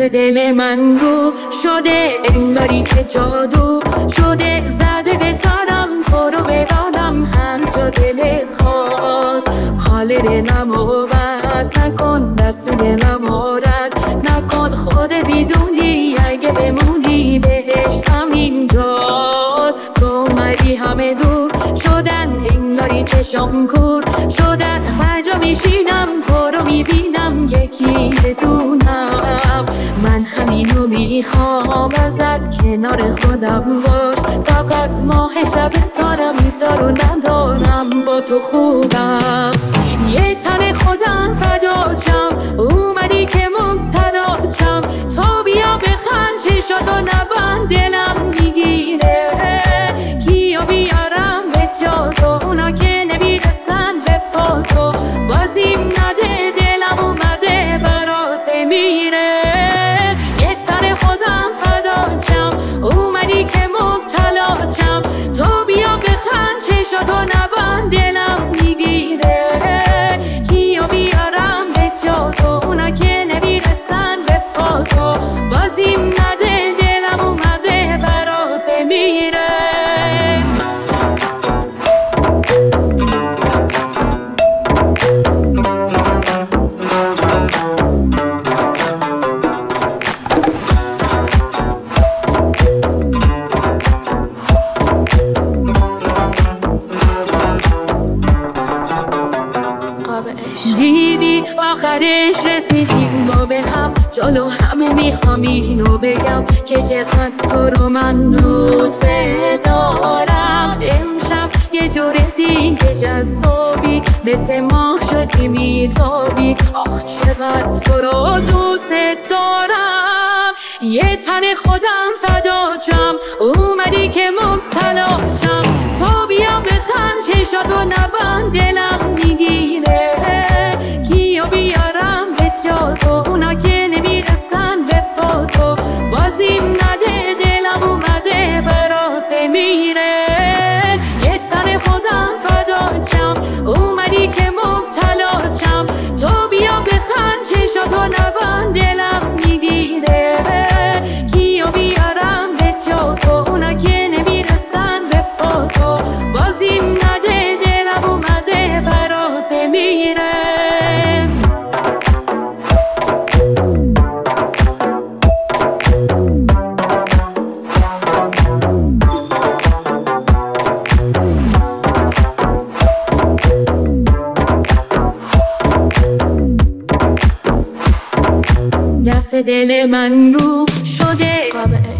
دست دل من رو شده انگاری که جادو شده، زده به سرم تو رو بدانم هر جا دل خواست. حال دلم رو بد نکن، دست دلم رو رد نکن، خود بیدونی اگه بمونی بهشتم اینجاست. تو اومدی همه دور شدن انگاری چشم کور شدن، هر جا میشینم تو رو میبینم یکی بدونم. من همینو میخوام ازت کنار خودم باش، فقط ماه شب دارم میدار و ندارم با تو خوبم. یه تن خودم فداچم اومدی که مبتلاچم، تو بیا بخند چشات و نبند دلم میگیره. کیو بیارم به جا تو اونا که نمیرسن به پا تو، بازیم نده دلم اومده برات بمیره. یه تن خودم فداچم اومدی که مبتلاچم، تو بیا بخند چشات و نبند دلم میگیره. کیو بیارم به جا تو اونا که نمیرسن به پا تو، بازیم نده دلم اومده برات بمیره. دیدی آخرش رسیدیم با به هم، جلو همه میخوام اینو بگم که چقدر تو رو من دوست دارم. امشب یه جور دیگه جذابی مثل ماه شدی میتابی، آخ چقدر تو رو دوست دارم. یه تن خودم فداچم اومدی که مبتلاچم، تو بیا بخند چشات و نبند دلم میگیره. کیو بیارم به جا تو اونا که نمیرسن به پا تو، بازیم نده دلم اومده برات بمیره. یه تن خودم فداچم اومدی که مبتلاچم، تو بیا بخند چشات و نبند دلم میگیره. کیو بیارم به جا تو اونا که نمیرسن به پا تو، بازیم نده دلم اومده برات بمیره. دست دل من رو شده